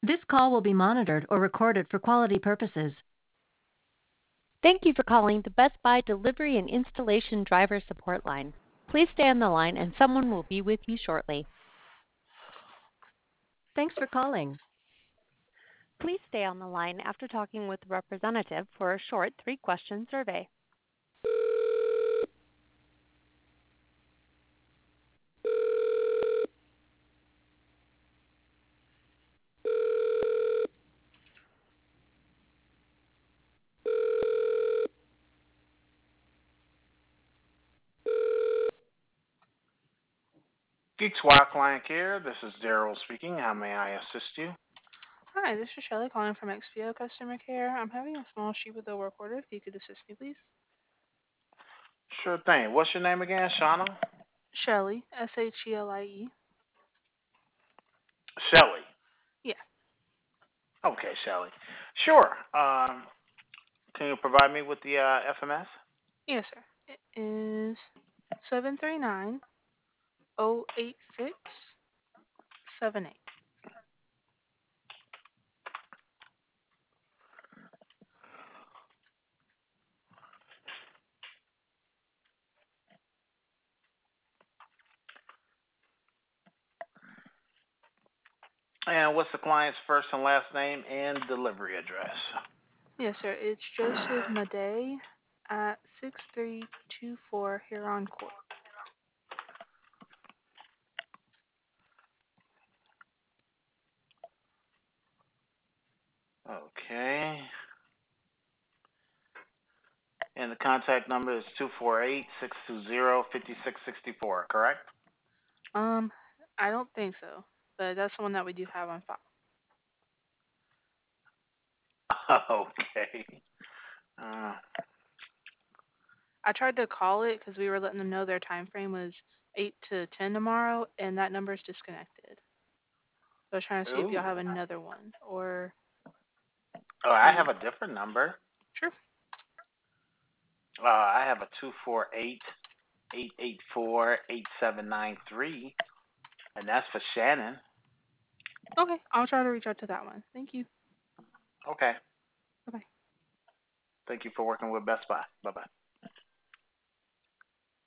This call will be monitored or recorded for quality purposes. Thank you for calling the Best Buy Delivery and Installation Driver Support Line. Please stay on the line and someone will be with you shortly. Thanks for calling. Please stay on the line after talking with a representative for a short 3-question survey. Geeks Wild Client Care, this is Daryl speaking. How may I assist you? Hi, this is Shelly calling from XPO Customer Care. I'm having a small sheet with a work order. If you could assist me, please. Sure thing. What's your name again, Shauna? Shelly, Shelie. Shelly. Yeah. Okay, Shelly. Sure. Can you provide me with the FMS? Yes, sir. It is 739-086-78. And what's the client's first and last name and delivery address? Yes, sir. It's Joseph Madej at 6324 Huron Court. Okay. And the contact number is 248-620-5664, correct? I don't think so, but that's the one that we do have on file. Okay. Uh, I tried to call it because we were letting them know their time frame was 8 to 10 tomorrow, and that number is disconnected. So I was trying to see if y'all ooh. have another one, or Oh, I have maybe. a different number. Sure. I have a 248-884-8793, and that's for Shannon. Okay, I'll try to reach out to that one. Thank you. Okay. Bye-bye. Thank you for working with Best Buy. Bye-bye.